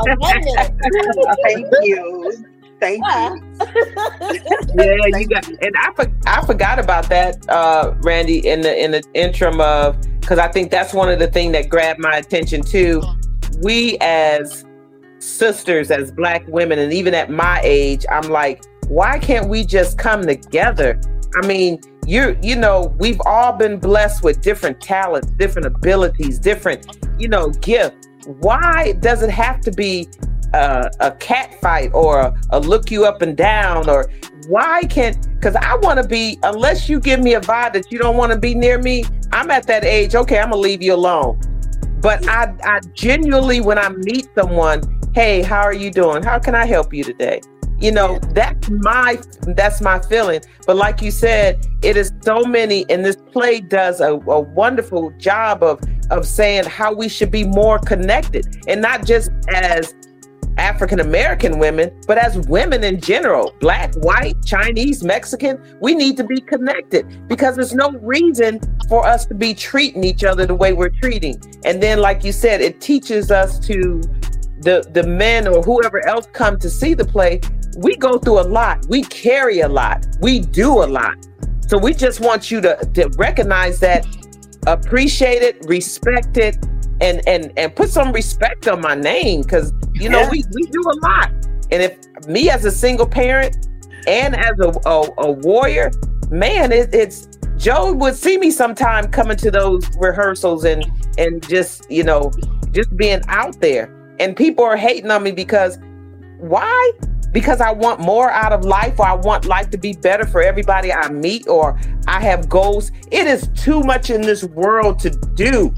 Thank you. Thank yeah. you. Yeah, you got, and I for, I forgot about that, uh, Randy, in the in the interim of because I think that's one of the things that grabbed my attention too. We as sisters, as Black women, and even at my age, I'm like, why can't we just come together? I mean, you you know, we've all been blessed with different talents, different abilities, different, you know, gifts. Why does it have to be uh, a cat fight or a, a look you up and down? Or why can't, because I want to be, unless you give me a vibe that you don't want to be near me, I'm at that age, okay, I'm going to leave you alone. But I, I genuinely, when I meet someone, hey, how are you doing? How can I help you today? You know, that's my that's my feeling. But like you said, it is so many, and this play does a, a wonderful job of of saying how we should be more connected, and not just as African American women, but as women in general, Black, white, Chinese, Mexican. We need to be connected because there's no reason for us to be treating each other the way we're treating. And then, like you said, it teaches us to the the men or whoever else come to see the play. We go through a lot. We carry a lot. We do a lot. So we just want you to, to recognize that, appreciate it, respect it, and and and put some respect on my name because, you know, yeah. we, we do a lot. And if me as a single parent and as a, a, a warrior, man, it, it's Joe would see me sometime coming to those rehearsals and and just, you know, just being out there. And people are hating on me because why? Because I want more out of life, or I want life to be better for everybody I meet, or I have goals. It is too much in this world to do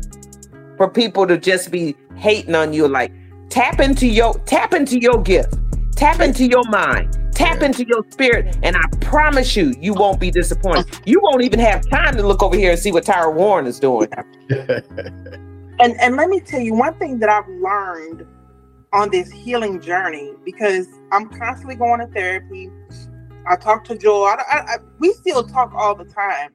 for people to just be hating on you. Like, tap into your tap into your gift, tap into your mind, tap into your spirit, and I promise you, you won't be disappointed. You won't even have time to look over here and see what Tyra Warren is doing. and and let me tell you one thing that I've learned on this healing journey, because I'm constantly going to therapy. I talk to Joel. I, I, I, we still talk all the time,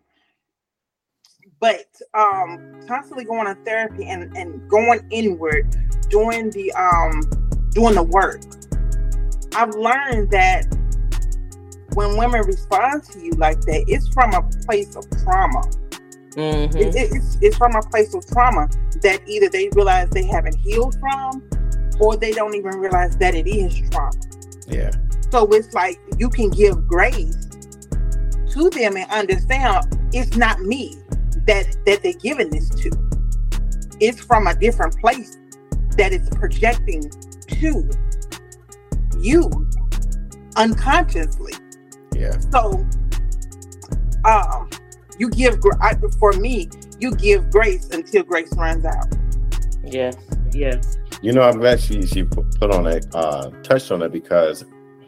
but um, constantly going to therapy and, and going inward, doing the um, doing the work. I've learned that when women respond to you like that, it's from a place of trauma. Mm-hmm. It, it, it's, it's from a place of trauma that either they realize they haven't healed from, or they don't even realize that it is trauma. Yeah. So it's like you can give grace to them and understand it's not me that that they're giving this to. It's from a different place that it's projecting to you unconsciously. Yeah. So um, you give I, for me, you give grace until grace runs out. Yes. Yes. You know, I'm glad she she put on it, uh, touched on it, because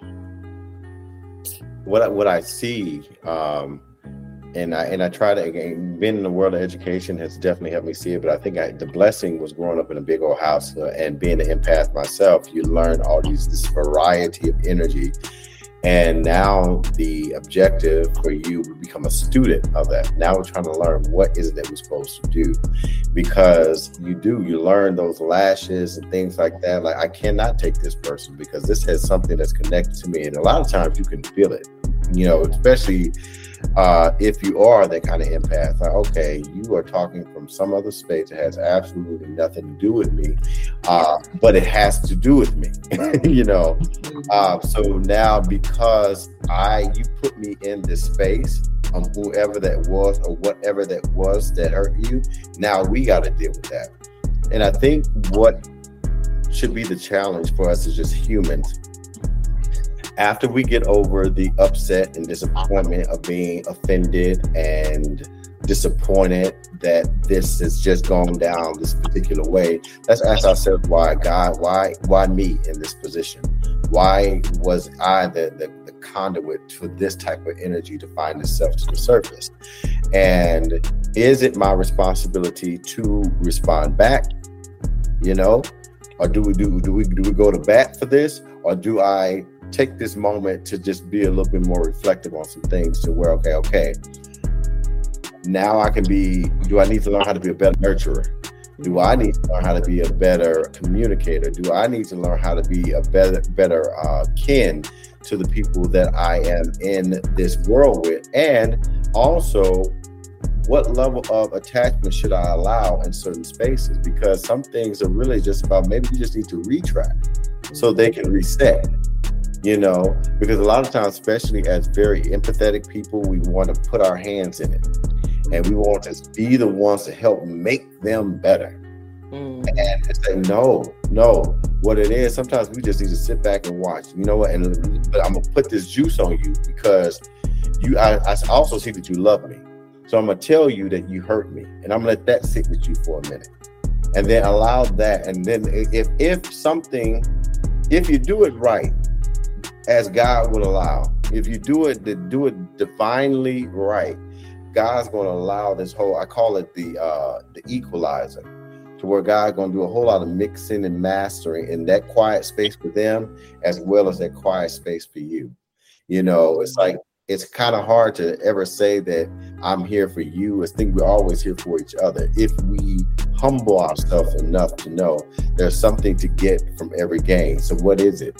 what I, what I see, um, and I and I try to, again, being in the world of education has definitely helped me see it. But I think I, the blessing was growing up in a big old house uh, and being an empath myself. You learn all these this variety of energy, and now the objective for you would become a student of that. Now we're trying to learn what is it that we're supposed to do. Because you do, you learn those lashes and things like that. Like, I cannot take this person because this has something that's connected to me. And a lot of times you can feel it, you know, especially uh, if you are that kind of empath. Like, okay, you are talking from some other space that has absolutely nothing to do with me, uh, but it has to do with me, you know. Uh, so now, because I, you put me in this space, um, whoever that was or whatever that was that hurt you, now we got to deal with that. And I think what should be the challenge for us as just humans, after we get over the upset and disappointment of being offended and disappointed that this has just gone down this particular way, let's ask ourselves, why God, why, why me in this position? Why was I the, the, the conduit for this type of energy to find itself to the surface? And is it my responsibility to respond back? You know, or do we do do we do we go to bat for this, or do I take this moment to just be a little bit more reflective on some things to where, okay, okay, now I can be, do I need to learn how to be a better nurturer? Do I need to learn how to be a better communicator? Do I need to learn how to be a better, better uh, kin to the people that I am in this world with? And also, what level of attachment should I allow in certain spaces? Because some things are really just about, maybe you just need to retract so they can reset. You know, because a lot of times, especially as very empathetic people, we want to put our hands in it. And we want to be the ones to help make them better. Mm. And it's like, no, no. What it is, sometimes we just need to sit back and watch. You know what? And but I'm gonna put this juice on you because you. I, I also see that you love me, so I'm gonna tell you that you hurt me, and I'm gonna let that sit with you for a minute, and then allow that. And then if if something, if you do it right, as God will allow, if you do it, to do it divinely right, God's going to allow this whole, I call it the uh, the equalizer, to where God's going to do a whole lot of mixing and mastering in that quiet space for them, as well as that quiet space for you. You know, it's like, it's kind of hard to ever say that I'm here for you. I think we're always here for each other. If we humble ourselves enough to know there's something to get from every gain. So what is it?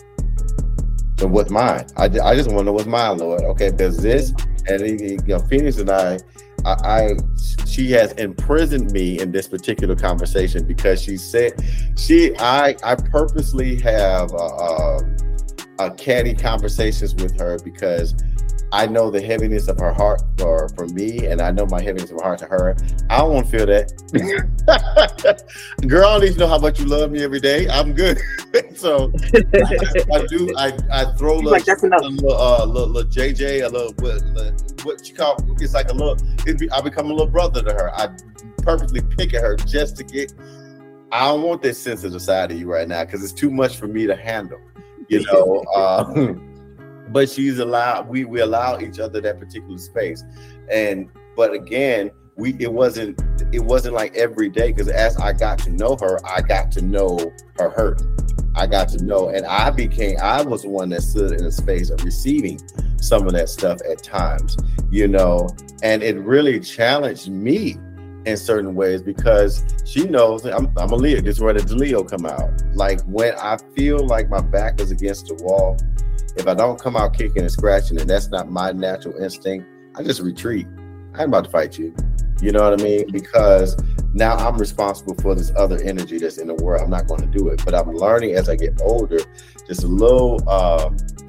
So what's mine? I, I just want to know what's mine, Lord. Okay, there's this, and you know, Phoenix and I, I, I, she has imprisoned me in this particular conversation because she said, she, I, I purposely have uh, uh, uh, catty conversations with her because I know the heaviness of her heart for, for me, and I know my heaviness of her heart to her. I don't want to feel that. Girl, I don't need to know how much you love me every day. I'm good. So I, I do. I, I throw little, like, that's enough. a little, uh, little, little J J, a little what, what you call. It's like a little. It be, I become a little brother to her. I purposely pick at her just to get. I don't want this sensitive side of you right now because it's too much for me to handle. You know. Uh, But she's allowed, we, we allow each other that particular space. And, but again, we, it wasn't, it wasn't like every day, because as I got to know her, I got to know her hurt. I got to know, and I became, I was the one that stood in a space of receiving some of that stuff at times, you know, and it really challenged me in certain ways because she knows I'm, I'm a Leo. This is where the Leo come out. Like when I feel like my back is against the wall, if I don't come out kicking and scratching, and that's not my natural instinct, I just retreat. I ain't about to fight you. You know what I mean? Because now I'm responsible for this other energy that's in the world. I'm not going to do it. But I'm learning as I get older, just a little uh,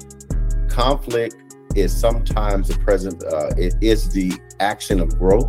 conflict is sometimes the present, uh, it is the action of growth.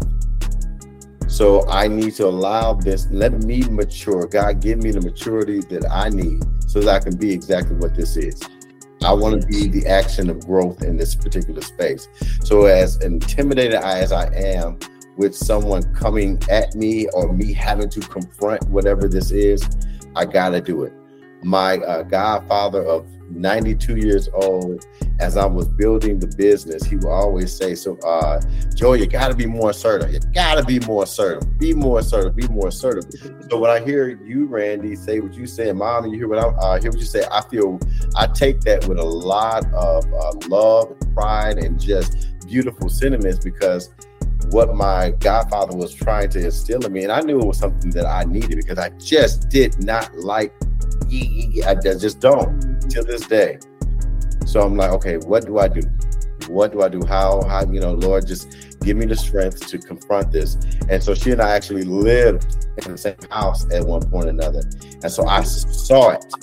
So I need to allow this, let me mature. God, give me the maturity that I need so that I can be exactly what this is. I want to be the action of growth in this particular space. So as intimidated as I am with someone coming at me or me having to confront whatever this is, I got to do it. My uh, godfather of ninety-two years old, as I was building the business, he would always say, so uh, Joe, you got to be more assertive. You got to be more assertive. Be more assertive. Be more assertive. So when I hear you, Randy, say what you say, Mom, and you hear what I uh, hear what you say, I feel, I take that with a lot of uh, love, and pride, and just beautiful sentiments, because what my godfather was trying to instill in me, and I knew it was something that I needed because I just did not like, I just don't till this day. So I'm like, okay, what do I do? What do I do? How, how, you know, Lord, just give me the strength to confront this. And so she and I actually lived in the same house at one point or another. And so I saw it.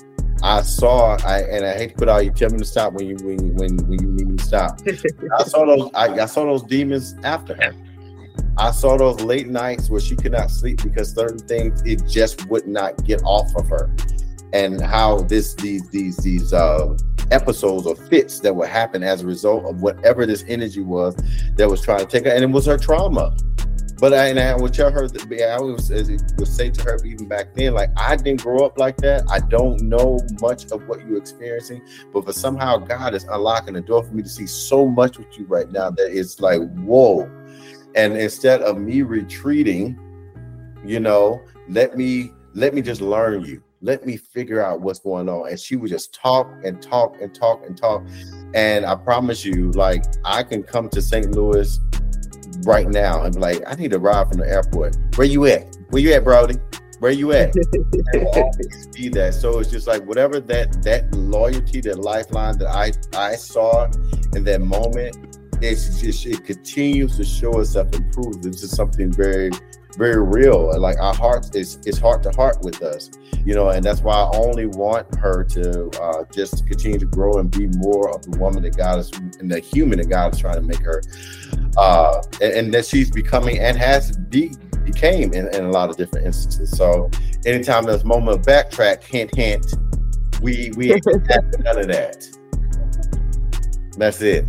I saw, I and I hate to put out. You tell me to stop when you when when when you need me to stop. I saw those. I, I saw those demons after her. I saw those late nights where she could not sleep because certain things it just would not get off of her, and how this these these these uh, episodes or fits that would happen as a result of whatever this energy was that was trying to take her, and it was her trauma. But I, and I would tell her, I always would say to her even back then, like, I didn't grow up like that. I don't know much of what you're experiencing, but for somehow God is unlocking the door for me to see so much with you right now that it's like, whoa. And instead of me retreating, you know, let me let me just learn you. Let me figure out what's going on. And she would just talk and talk and talk and talk. And I promise you, like, I can come to Saint Louis right now and be like, I need a ride from the airport. Where you at? Where you at, Brody? Where you at? And always be that. So it's just like whatever that that loyalty, that lifeline that I I saw in that moment, it's just, it continues to show itself improve. This is something very, very real. Like our hearts is is heart to heart with us, you know, and that's why I only want her to uh, just continue to grow and be more of the woman that God is and the human that God is trying to make her, uh, and, and that she's becoming and has be, became in, in a lot of different instances. So anytime there's a moment of backtrack, hint, hint, we we ain't have none of that. That's it.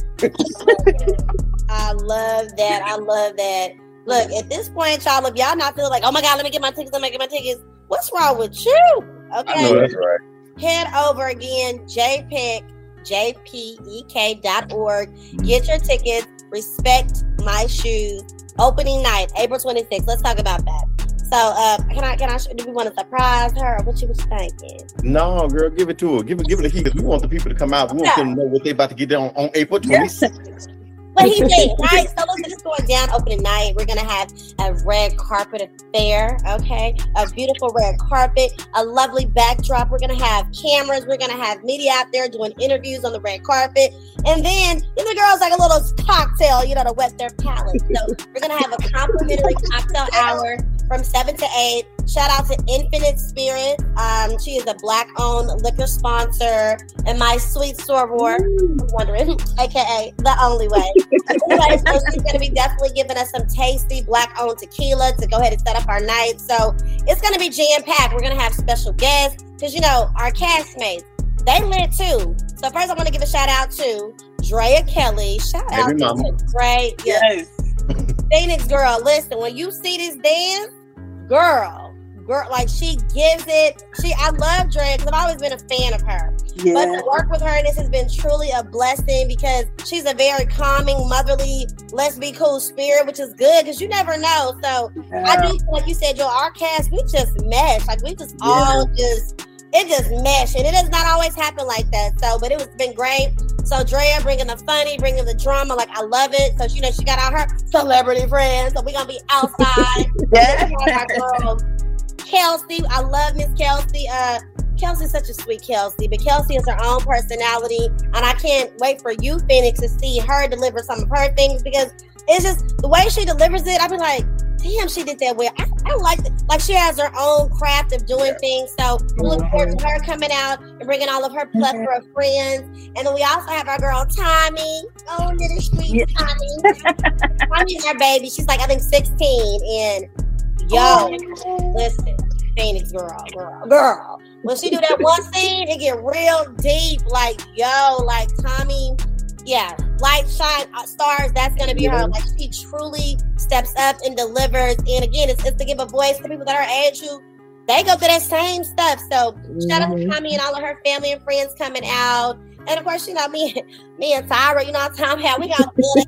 I love that. I love that. Look, at this point, y'all, if y'all not feeling like, oh my God, let me get my tickets, let me get my tickets, what's wrong with you? Okay. I know that's right. Head over again, J P E K, J P E K dot org. Get your tickets. Respect My Shoes. Opening night, April twenty-sixth. Let's talk about that. So, uh, can I, can I, do we want to surprise her? What you, what you thinking? No, girl, give it to her. Give it, give it a heat. We want the people to come out. We want them to know what they about to get on, on April twenty-sixth. What he did, right? So listen, it's going down opening night. We're gonna have a red carpet affair, okay? A beautiful red carpet, a lovely backdrop. We're gonna have cameras. We're gonna have media out there doing interviews on the red carpet, and then you know, the girls like a little cocktail, you know, to wet their palate. So we're gonna have a complimentary cocktail hour from seven to eight. Shout out to Infinite Spirit. Um, she is a Black-owned liquor sponsor, and my sweet soror, wondering, aka the only way. Anyway, so she's going to be definitely giving us some tasty Black-owned tequila to go ahead and set up our night. So it's going to be jam-packed. We're going to have special guests because, you know, our castmates, they lit too. So first I want to give a shout out to Drea Kelly. Shout out Baby to mama. Dre. Yes. Phoenix girl, listen, when you see this dance, girl, girl, like she gives it. She, I love Dre because I've always been a fan of her. Yeah. But to work with her, and this has been truly a blessing because she's a very calming, motherly, let's be cool spirit, which is good because you never know. So yeah. I do, like you said, Joe, our cast, we just mesh. Like we just yeah. all just, it just mesh. And it does not always happen like that. So, but it was been great. So Drea bringing the funny, bringing the drama, like I love it. So, you know, she got all her celebrity friends. So we're going to be outside. Yeah. Our girl, Kelsey. I love Miss Kelsey. Uh, Kelsey's such a sweet Kelsey, but Kelsey is her own personality, and I can't wait for you, Phoenix, to see her deliver some of her things because it's just the way she delivers it. I be like, damn, she did that well. I, I like it. Like she has her own craft of doing things. So we look forward to her coming out and bringing all of her plethora of friends. And then we also have our girl Tommy. Oh, little sweet yeah. Tommy. Tommy's our baby. She's like I think sixteen, and yo, oh. listen, Phoenix girl, girl, girl. When she do that one scene, it get real deep. Like, yo, like Tommy, yeah, light, shine, stars, that's going to be her. Like, she truly steps up and delivers. And again, it's, it's to give a voice to people that are age who, they go through that same stuff. So shout out to Tommy and all of her family and friends coming out. And of course, you know, me, me and Tyra, you know, Tom, how we got to do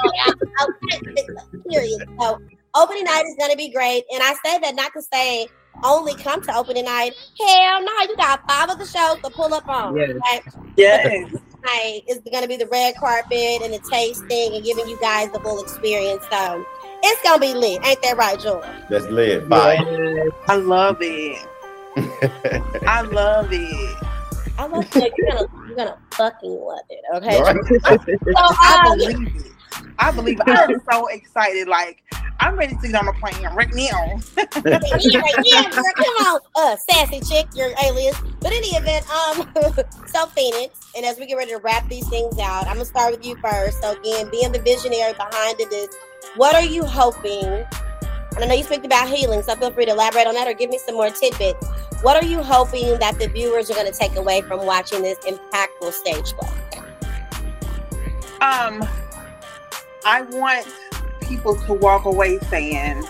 it. Period. So opening night is going to be great. And I say that not to say, only come to opening night. Hell no, you got five of the shows to pull up on. Yes. Right? Yes. Night is going to be the red carpet and the tasting and giving you guys the full experience. So it's going to be lit. Ain't that right, Joy? That's lit. Bye. Yes. I love it. I love it. I love it. You're going to you're gonna fucking love it. Okay. Right. So, um, I believe it. I believe it. I'm so excited. Like, I'm ready to get on a plane right now. yeah, yeah, girl, come on, uh, sassy chick, your alias. But in the event, um, so Phoenix, and as we get ready to wrap these things out, I'm gonna start with you first. So again, being the visionary behind it is, what are you hoping? And I know you speak about healing, so feel free to elaborate on that or give me some more tidbits. What are you hoping that the viewers are going to take away from watching this impactful stage play? Um, I want people to walk away saying,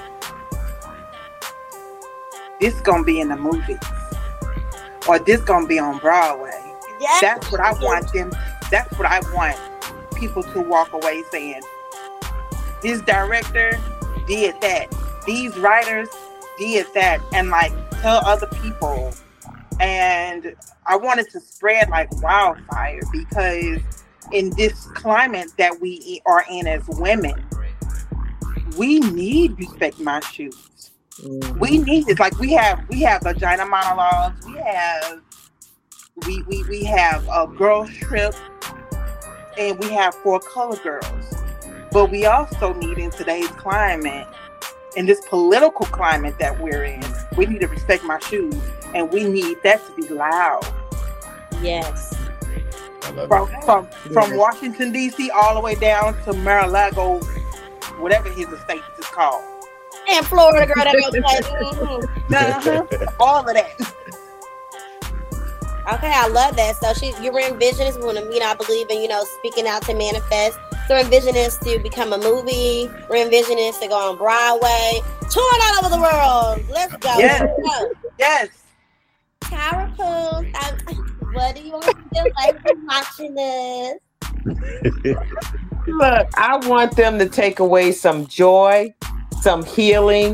this is going to be in the movies, or this going to be on Broadway. Yes. That's what I want them. That's what I want people to walk away saying. This director did that. These writers did that, and like tell other people. And I wanted to spread like wildfire, because in this climate that we are in as women, we need Respect My Shoes. Mm-hmm. We need it. Like we have we have vagina monologues. We have we we we have a girls trip, and we have Four Color Girls. But we also need, in today's climate, in this political climate that we're in, we need to respect my shoes, and we need that to be loud. Yes. From from, from Washington D C all the way down to Mar-a-Lago, whatever his estate is called. And Florida, girl, that goes like, mm-hmm. uh-huh. all of that. Okay, I love that. So she, you're envisioning, you know, I believe in, you know, speaking out to manifest. So we're envisioning this to become a movie. We're envisioning this to go on Broadway, touring all over the world. Let's go. Yes. Let's go. Yes. Tara Poole, what do you want to feel like from watching this? Look, I want them to take away some joy, some healing,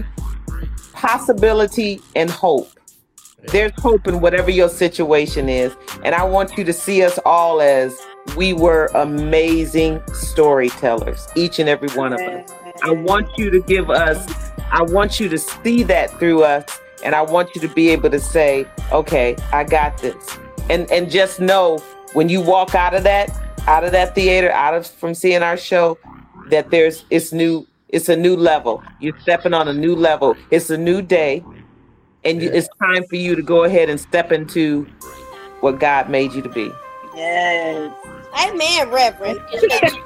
possibility, and hope. There's hope in whatever your situation is. And I want you to see us all as we were amazing storytellers, each and every one of us. I want you to give us, I want you to see that through us. And I want you to be able to say, okay, I got this. And and just know when you walk out of that, out of that theater, out of from seeing our show, that there's it's new, it's a new level. You're stepping on a new level. It's a new day. And yeah. It's time for you to go ahead and step into what God made you to be. Yes. Amen, Reverend. Reverend.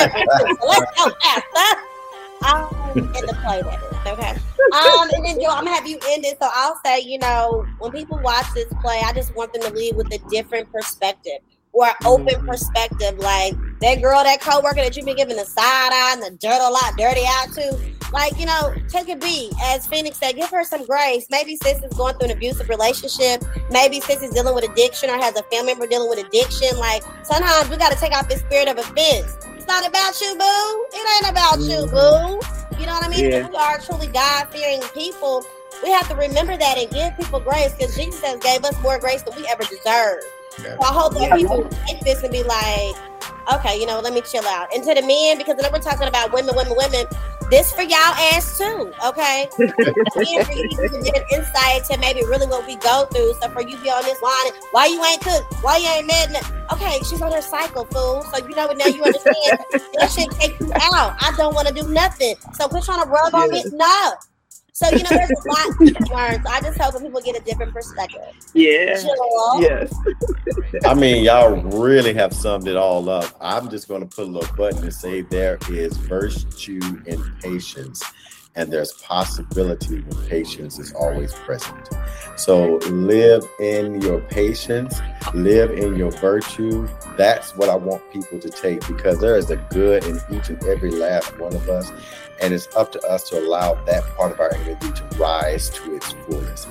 Let's go, Pastor. Um, in the play, that is, okay? Um, and then, Joe, I'm going to have you end it. So I'll say, you know, when people watch this play, I just want them to leave with a different perspective or an open perspective. Like, that girl, that coworker that you've been giving the side eye and the dirt a lot, dirty eye to, like, you know, take a beat. As Phoenix said, give her some grace. Maybe sis is going through an abusive relationship. Maybe sis is dealing with addiction or has a family member dealing with addiction. Like, sometimes we got to take off this spirit of offense. It's not about you, boo. It ain't about mm-hmm. you, boo. You know what I mean? Yeah. If we are truly God-fearing people, we have to remember that and give people grace, because Jesus gave us more grace than we ever deserve. Yeah. So I hope that yeah. people take this and be like, okay, you know, let me chill out. And to the men, because then we're talking about women, women, women, this for y'all ass too, okay? And for you to get an insight to maybe really what we go through. So for you to be on this line, why you ain't cooked? Why you ain't mad? Okay, she's on her cycle, fool. So you know, now you understand that shit take you out. I don't want to do nothing. So quit trying to rub yeah. on me. No. So, you know, there's a lot to learn. So I just hope that people get a different perspective. Yeah. Joel. Yes. I mean, y'all really have summed it all up. I'm just going to put a little button and say there is virtue in patience, and there's possibility when patience is always present. So live in your patience, live in your virtue. That's what I want people to take, because there is a good in each and every last one of us. And it's up to us to allow that part of our energy to rise to its fullness.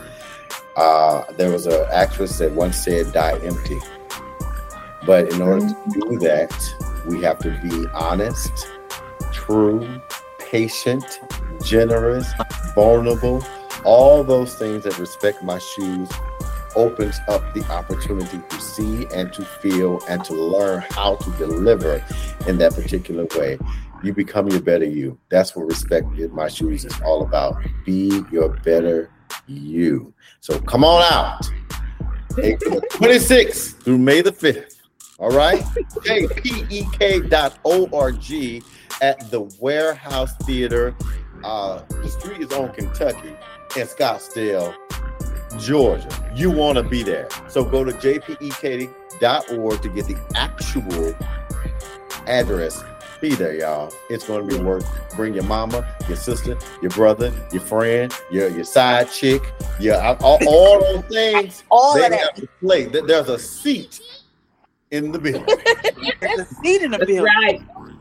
Uh, there was an actress that once said, die empty. But in order to do that, we have to be honest, true, patient, generous, vulnerable. All those things that Respect My Shoes opens up the opportunity to see and to feel and to learn how to deliver in that particular way. You become your better you. That's what Respect My Shoes is all about. Be your better you. So come on out. April twenty-sixth through May the fifth. All right? K P E K dot org at the Warehouse Theater uh, the street is on Kentucky in Scottsdale, Georgia. You want to be there. So go to j p e katie dot org to get the actual address. Be there, y'all. It's going to be worth. Bring your mama, your sister, your brother, your friend, your your side chick, your all, all those things. All they of that. have to play. There's a seat in the building. There's a seat in the building. Right.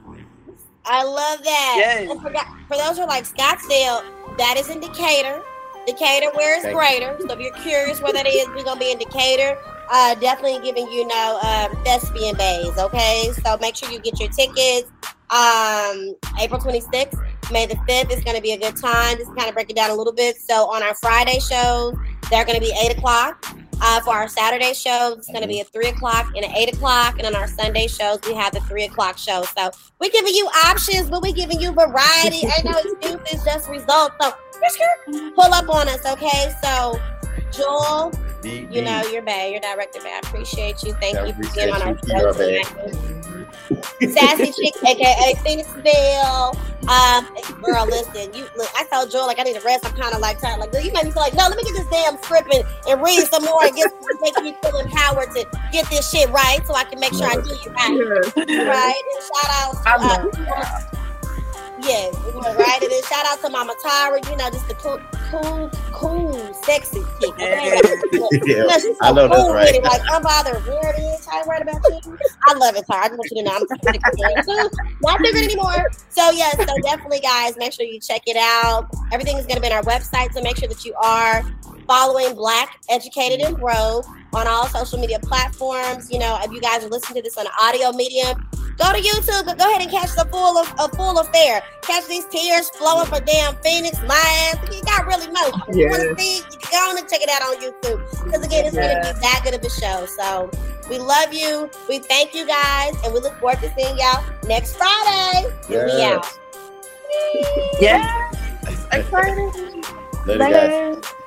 I love that. Yes. And for, for those who are like Scottsdale, that is in Decatur. Decatur, where is Thank greater. So if you're curious where that is, we're gonna be in Decatur. Uh, definitely giving you know um, thespian bays. Okay, so make sure you get your tickets. Um, April twenty-sixth, May the fifth is going to be a good time. Just kind of break it down a little bit. So on our Friday shows, they're going to be eight o'clock. Uh, for our Saturday shows, it's going to be at three o'clock and at eight o'clock. And on our Sunday shows, we have the three o'clock show. So we're giving you options, but we're giving you variety. Ain't no excuses, just results. So pull up on us, okay? So Joel, D D. you know, you're bad. You're director, man. I appreciate you. Thank Yeah, you we for being on our appreciate you. You're show bad. tonight. Sassy Chick, aka Phoenixville. Um, girl, listen, you look. I told Joel like I need a rest. I'm kind of like tired. Like, dude, you made me feel like, no, let me get this damn script and, and read some more and get make me feel empowered to get this shit right, so I can make sure I do it right. Yes. Right? And shout out. I Uh, love yeah, right. And then shout out to Mama Tara. You know, just the cool, cool, cool, sexy chick. Okay? Yeah, You know, she's so I know that's cool right. with it, like unbothered, weird is. I ain't worried about you. I love it, Tara. I just want you to know I'm not figuring anymore. So yes, so definitely, guys, make sure you check it out. Everything is going to be on our website, so make sure that you are following Black Educated and Broke on all social media platforms. You know, if you guys are listening to this on an audio medium, go to YouTube. Go ahead and catch the full of a full affair. Catch these tears flowing for damn Phoenix, my ass. You got really motion. If you want to see, you can go on and check it out on YouTube. Because again, it's Yes. going to be that good of a show. So we love you. We thank you guys, and we look forward to seeing y'all next Friday. And we Yes. out. Yeah. Excited. Later, guys. Later.